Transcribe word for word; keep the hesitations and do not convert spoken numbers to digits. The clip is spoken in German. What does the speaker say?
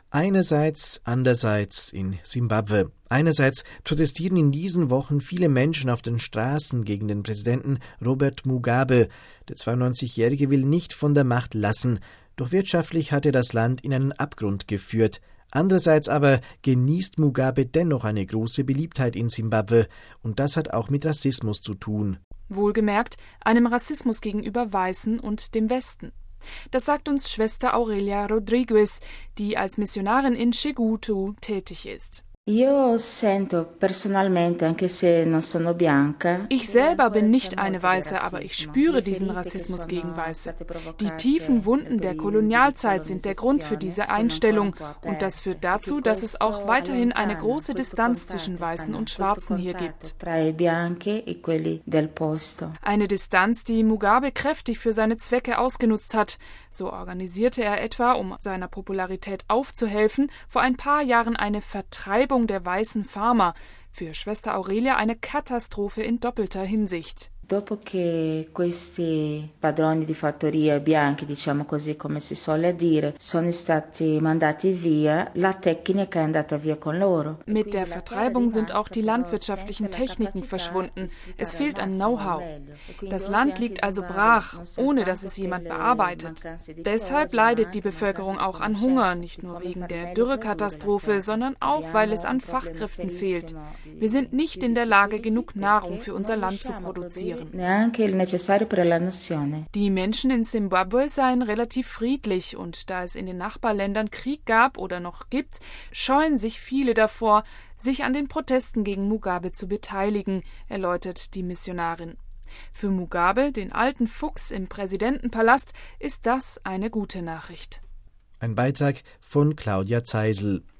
Einerseits, andererseits in Simbabwe. Einerseits protestieren in diesen Wochen viele Menschen auf den Straßen gegen den Präsidenten Robert Mugabe. Der zweiundneunzigjährige will nicht von der Macht lassen, doch wirtschaftlich hat er das Land in einen Abgrund geführt. Andererseits aber genießt Mugabe dennoch eine große Beliebtheit in Simbabwe, und das hat auch mit Rassismus zu tun. Wohlgemerkt einem Rassismus gegenüber Weißen und dem Westen. Das sagt uns Schwester Aurelia Rodrigues, die als Missionarin in Chegutu tätig ist. Ich selber bin nicht eine Weiße, aber ich spüre diesen Rassismus gegen Weiße. Die tiefen Wunden der Kolonialzeit sind der Grund für diese Einstellung, und das führt dazu, dass es auch weiterhin eine große Distanz zwischen Weißen und Schwarzen hier gibt. Eine Distanz, die Mugabe kräftig für seine Zwecke ausgenutzt hat. So organisierte er etwa, um seiner Popularität aufzuhelfen, vor ein paar Jahren eine Vertreibung der weißen Farmer. Für Schwester Aurelia eine Katastrophe in doppelter Hinsicht. Dopo che questi padroni di fattoria bianchi, diciamo così come si suole dire, sono stati mandati via, la tecnica è andata via con loro. Mit der Vertreibung sind auch die landwirtschaftlichen Techniken verschwunden. Es fehlt an Know-how. Das Land liegt also brach, ohne dass es jemand bearbeitet. Deshalb leidet die Bevölkerung auch an Hunger, nicht nur wegen der Dürrekatastrophe, sondern auch, weil es an Fachkräften fehlt. Wir sind nicht in der Lage, genug Nahrung für unser Land zu produzieren. Die Menschen in Simbabwe seien relativ friedlich, und da es in den Nachbarländern Krieg gab oder noch gibt, scheuen sich viele davor, sich an den Protesten gegen Mugabe zu beteiligen, erläutert die Missionarin. Für Mugabe, den alten Fuchs im Präsidentenpalast, ist das eine gute Nachricht. Ein Beitrag von Claudia Zeisel.